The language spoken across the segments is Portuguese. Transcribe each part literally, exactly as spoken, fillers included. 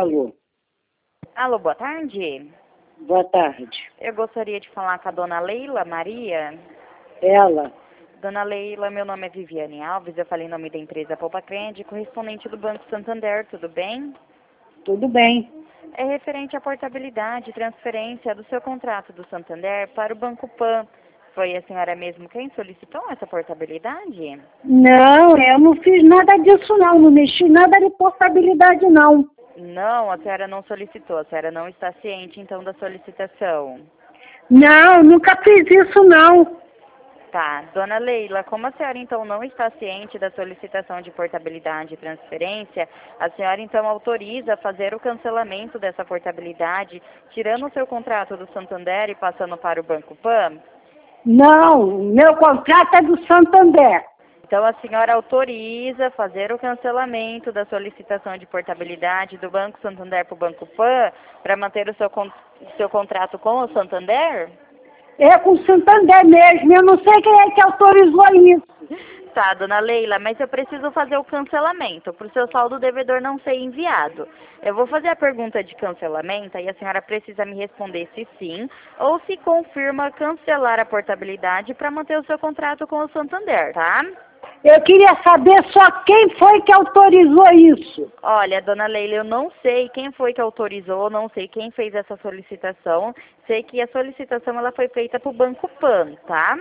Alô, Alô, boa tarde. boa tarde. Eu gostaria de falar com a dona Leila Maria. Ela, Dona Leila, meu nome é Viviane Alves, eu falei em nome da empresa Poupa Crede, correspondente do Banco Santander, tudo bem? tudo bem? É referente à portabilidade e transferência do seu contrato do Santander para o Banco Pan. Foi a senhora mesmo quem solicitou essa portabilidade? Não, eu não fiz nada disso não, não mexi nada de portabilidade não. Não, a senhora não solicitou, a senhora não está ciente então da solicitação. Não, nunca fiz isso não. Tá, dona Leila, como a senhora então não está ciente da solicitação de portabilidade e transferência, a senhora então autoriza fazer o cancelamento dessa portabilidade, tirando o seu contrato do Santander e passando para o Banco Pan? Não, meu contrato é do Santander. Então a senhora autoriza fazer o cancelamento da solicitação de portabilidade do Banco Santander para o Banco Pan para manter o seu, con seu contrato com o Santander? É com o Santander mesmo, eu não sei quem é que autorizou isso. Tá, dona Leila, mas eu preciso fazer o cancelamento para o seu saldo devedor não ser enviado. Eu vou fazer a pergunta de cancelamento e a senhora precisa me responder se sim ou se confirma cancelar a portabilidade para manter o seu contrato com o Santander, tá? Eu queria saber só quem foi que autorizou isso. Olha, dona Leila, eu não sei quem foi que autorizou, não sei quem fez essa solicitação. Sei que a solicitação ela foi feita para o Banco Pan, tá?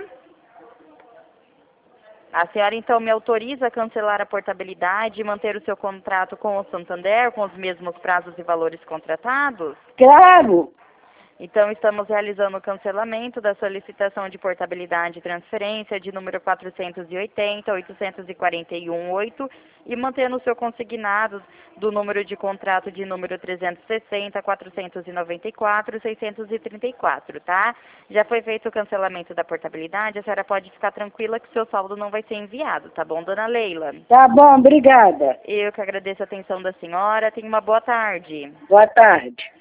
A senhora então me autoriza a cancelar a portabilidade e manter o seu contrato com o Santander com os mesmos prazos e valores contratados? Claro. Então, estamos realizando o cancelamento da solicitação de portabilidade e transferência de número quatrocentos e oitenta, oitocentos e quarenta e um, oito e mantendo o seu consignado do número de contrato de número trezentos e sessenta, quatrocentos e noventa e quatro, seiscentos e trinta e quatro, tá? Já foi feito o cancelamento da portabilidade, a senhora pode ficar tranquila que o seu saldo não vai ser enviado, tá bom, dona Leila? Tá bom, obrigada. Eu que agradeço a atenção da senhora, tenha uma boa tarde. Boa tarde.